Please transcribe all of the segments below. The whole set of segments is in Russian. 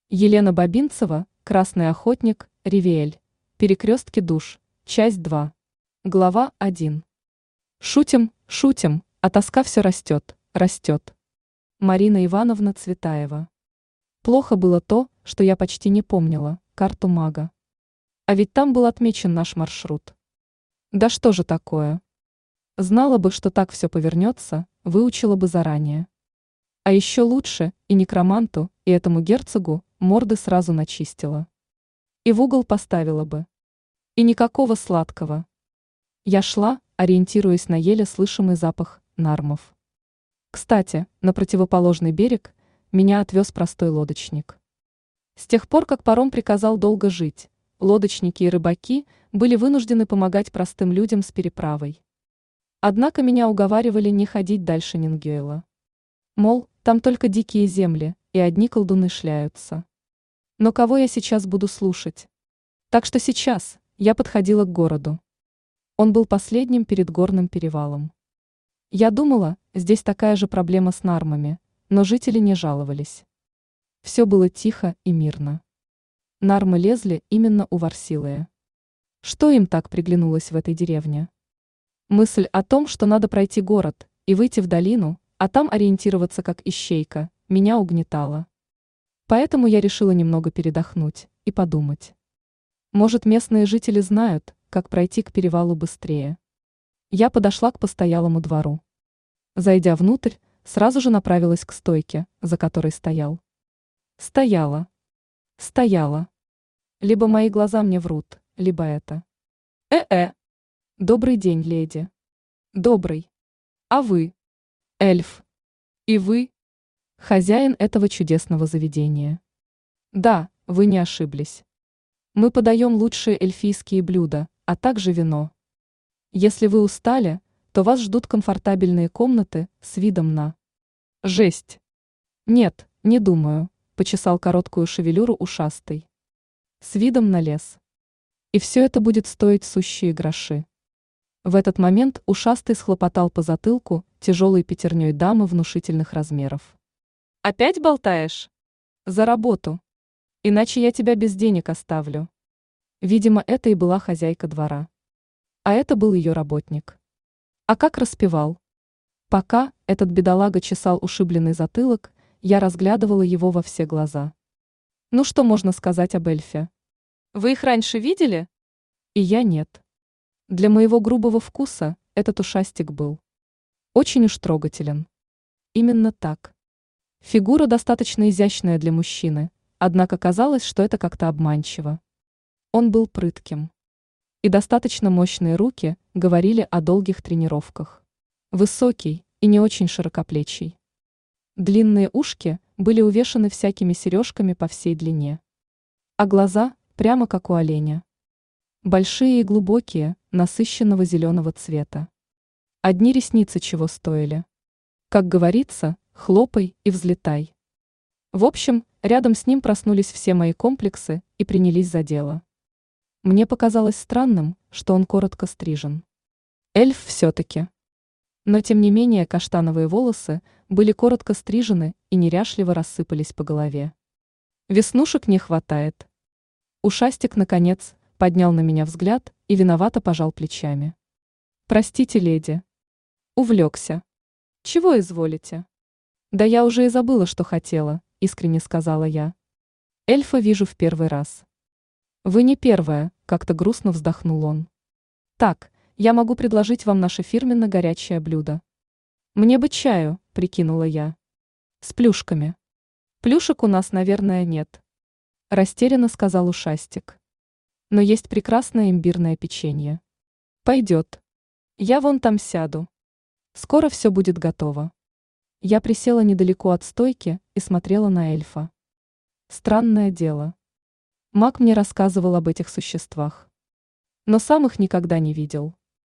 Елена Бабинцева, Красный охотник, Ривиэль. Перекрестки душ. Часть 2. Глава 1. Шутим, шутим, а тоска все растет, растет. Марина Ивановна Цветаева. Плохо было то, что я почти не помнила карту мага. А ведь там был отмечен наш маршрут. Да что же такое? Знала бы, что так все повернется, выучила бы заранее. А еще лучше и некроманту, и этому герцогу морды сразу начистила. И в угол поставила бы. И никакого сладкого. Я шла, ориентируясь на еле слышимый запах нармов. Кстати, на противоположный берег меня отвез простой лодочник. С тех пор, как паром приказал долго жить, лодочники и рыбаки были вынуждены помогать простым людям с переправой. Однако меня уговаривали не ходить дальше Нингюэла. Мол, там только дикие земли, и одни колдуны шляются. Но кого я сейчас буду слушать? Так что сейчас я подходила к городу. Он был последним перед горным перевалом. Я думала, здесь такая же проблема с нармами, но жители не жаловались. Все было тихо и мирно. Нармы лезли именно у Варсилая. Что им так приглянулось в этой деревне? Мысль о том, что надо пройти город и выйти в долину, а там ориентироваться как ищейка, меня угнетала. Поэтому я решила немного передохнуть и подумать. Может, местные жители знают, как пройти к перевалу быстрее. Я подошла к постоялому двору. Зайдя внутрь, сразу же направилась к стойке, за которой стоял. Стояла. Либо мои глаза мне врут, либо это. Добрый день, леди. Добрый. А вы? Эльф. И вы? Хозяин этого чудесного заведения. Да, вы не ошиблись. Мы подаем лучшие эльфийские блюда, а также вино. Если вы устали, то вас ждут комфортабельные комнаты с видом на... Жесть. Нет, не думаю, почесал короткую шевелюру ушастый. С видом на лес. И все это будет стоить сущие гроши. В этот момент ушастый схлопотал по затылку тяжелой пятерней дамы внушительных размеров. Опять болтаешь? За работу. Иначе я тебя без денег оставлю. Видимо, это и была хозяйка двора. А это был ее работник. А как распевал? Пока этот бедолага чесал ушибленный затылок, я разглядывала его во все глаза. Ну что можно сказать об эльфе? Вы их раньше видели? И я нет. Для моего грубого вкуса этот ушастик был очень уж трогателен. Именно так. Фигура достаточно изящная для мужчины, однако казалось, что это как-то обманчиво. Он был прытким. И достаточно мощные руки говорили о долгих тренировках. Высокий и не очень широкоплечий. Длинные ушки были увешаны всякими сережками по всей длине. А глаза прямо как у оленя. Большие и глубокие, насыщенного зеленого цвета. Одни ресницы чего стоили. Как говорится, хлопай и взлетай. В общем, рядом с ним проснулись все мои комплексы и принялись за дело. Мне показалось странным, что он коротко стрижен. Эльф все-таки. Но тем не менее каштановые волосы были коротко стрижены и неряшливо рассыпались по голове. Веснушек не хватает. Ушастик, наконец, поднял на меня взгляд и виновато пожал плечами. Простите, леди. Увлекся. Чего изволите? Да я уже и забыла, что хотела, искренне сказала я. Эльфа вижу в первый раз. Вы не первая, как-то грустно вздохнул он. Так, я могу предложить вам наше фирменное горячее блюдо. Мне бы чаю, прикинула я. С плюшками. Плюшек у нас, наверное, нет. Растерянно сказал ушастик. Но есть прекрасное имбирное печенье. Пойдет. Я вон там сяду. Скоро все будет готово. Я присела недалеко от стойки и смотрела на эльфа. Странное дело. Маг мне рассказывал об этих существах. Но сам их никогда не видел.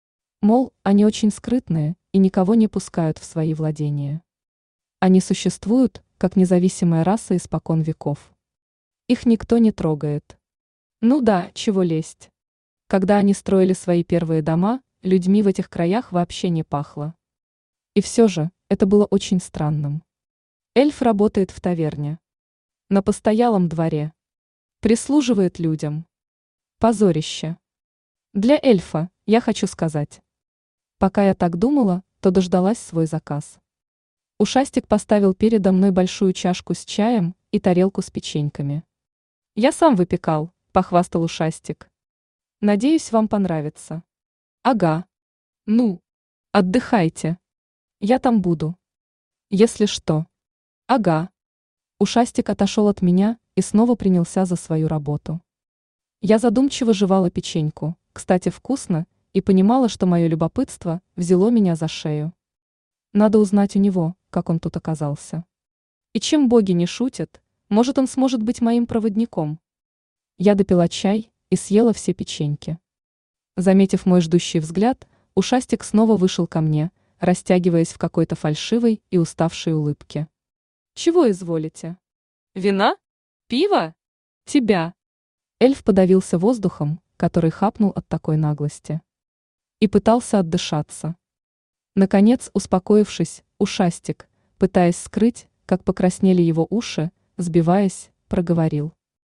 Мол, они очень скрытные и никого не пускают в свои владения. Они существуют, как независимая раса испокон веков. Их никто не трогает. Ну да, чего лезть. Когда они строили свои первые дома, людьми в этих краях вообще не пахло. И все же, это было очень странным. Эльф работает в таверне. На постоялом дворе. Прислуживает людям. Позорище. Для эльфа, я хочу сказать. Пока я так думала, то дождалась свой заказ. Ушастик поставил передо мной большую чашку с чаем и тарелку с печеньками. Я сам выпекал, похвастал Ушастик. Надеюсь, вам понравится. Ага. Ну, отдыхайте. Я там буду. Если что. Ага. Ушастик отошел от меня и снова принялся за свою работу. Я задумчиво жевала печеньку, кстати, вкусно, и понимала, что мое любопытство взяло меня за шею. Надо узнать у него, как он тут оказался. И чем боги не шутят, может, он сможет быть моим проводником. Я допила чай и съела все печеньки. Заметив мой ждущий взгляд, Ушастик снова вышел ко мне, растягиваясь в какой-то фальшивой и уставшей улыбке. «Чего изволите? Вина? Пиво? Тебя?» Эльф подавился воздухом, который хапнул от такой наглости. И пытался отдышаться. Наконец, успокоившись, Ушастик, пытаясь скрыть, как покраснели его уши, сбиваясь, проговорил.